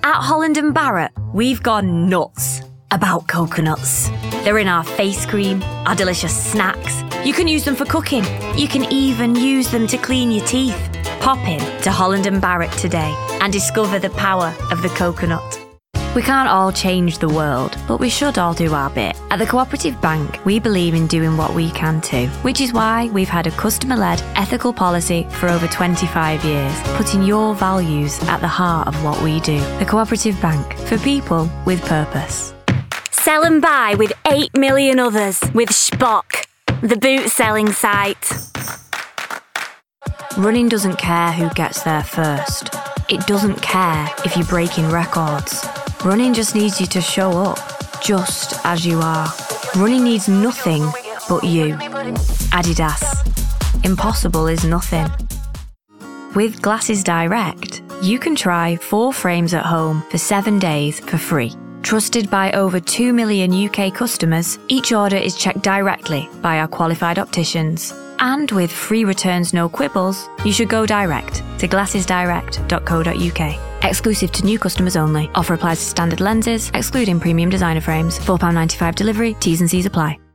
At Holland & Barrett, we've gone nuts about coconuts. They're in our face cream, our delicious snacks. You can use them for cooking. You can even use them to clean your teeth. Pop in to Holland & Barrett today and discover the power of the coconut. We can't all change the world, but we should all do our bit. At the Cooperative Bank, we believe in doing what we can too, which is why we've had a customer-led, ethical policy for over 25 years, putting your values at the heart of what we do. The Cooperative Bank, for people with purpose. Sell and buy with 8 million others with Shpock, the boot selling site. Running doesn't care who gets there first. It doesn't care if you're breaking records. Running just needs you to show up, just as you are. Running needs nothing but you. Adidas. Impossible is nothing. With Glasses Direct, you can try 4 frames at home for 7 days for free. Trusted by over 2 million UK customers, each order is checked directly by our qualified opticians. And with free returns, no quibbles, you should go direct to glassesdirect.co.uk. Exclusive to new customers only. Offer applies to standard lenses, excluding premium designer frames. £4.95 delivery, T's and C's apply.